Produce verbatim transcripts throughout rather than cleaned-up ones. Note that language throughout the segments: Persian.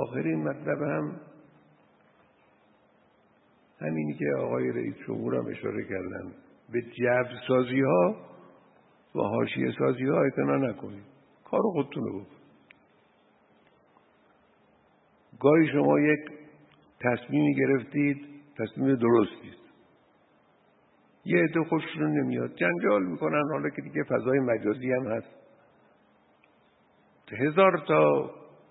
آخرین مطلب هم همینی که آقای رئیس جمهور هم اشاره کردن، به جبر سازی ها و حاشیه سازی ها اعتنا نکنید، کار خودتون رو بکنید. گاهی شما یک تصمیمی گرفتید، تصمیم درستی است، یه عده خوششون نمیاد، جنجال میکنن، حالا که دیگه فضای مجازی هم هست، هزار تا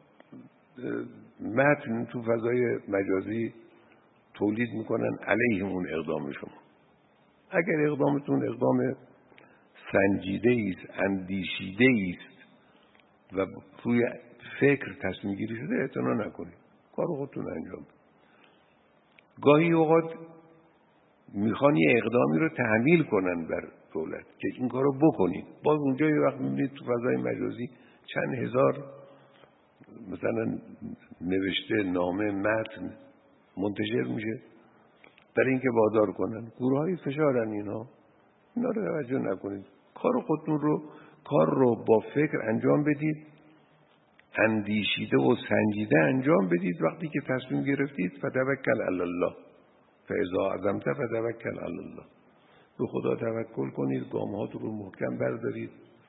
متن تو فضای مجازی تولید میکنن علیه اون اقدام شما. اگر اقدامتون اقدام سنجیده است، اندیشیده است و روی فکر تصمیم گیری شده، اعتنا نکنید، کار خودتون انجام بدید. گاهی اوقات میخوان یه اقدامی رو تحمیل کنن بر دولت که این کار رو بکنید، باز اونجا یه وقت میبینید تو فضای مجازی چند هزار مثلا نوشته، نامه، متن منتشر میشه برای اینکه وادار کنن. گروه های فشارن اینا اینا رو توجه نکنید، کار خودتون رو کار رو با فکر انجام بدید، اندیشیده و سنجیده انجام بدید. وقتی که تصمیم گرفتید فتوکل علی الله فاذا عزمت فتوکل علی الله، به خدا توکل کنید، گام‌هاتون رو محکم بردارید.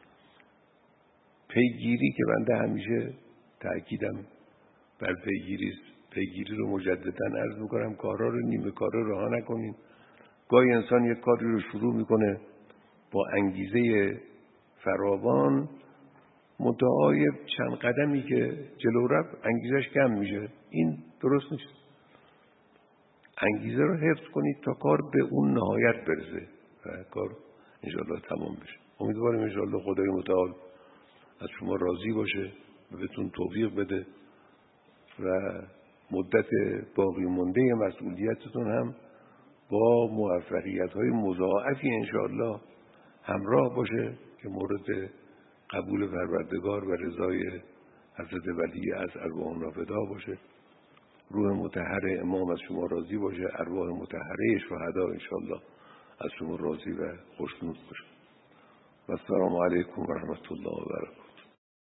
پیگیری که بنده همیشه تأکیدم بر پیگیری است، پیگیری رو مجددا عرض میکنم، کارها رو نیمه کاره رها نکنید. گاهی انسان یک کاری رو شروع میکنه با انگیزه فراوان، منتها چند قدمی که جلو رفت انگیزش کم میشه، این درست نیست. انگیزه رو حفظ کنید تا کار به اون نهایت برسه و کار انشاءالله تمام بشه. امیدوارم انشاءالله خدای متعال از شما راضی باشه و بهتون توفیق بده و مدت باقی مونده مسئولیتتون هم با موفقیت‌های مضاعفی انشاءالله همراه باشه که مورد قبول پروردگار و رضای حضرت ولی از ارواح فدا باشه. روح مطهر امام از شما راضی باشه، ارواح مطهره شهدا انشاءالله از شما راضی و خوشنود باشه. و السلام علیکم و رحمت الله و برکاته.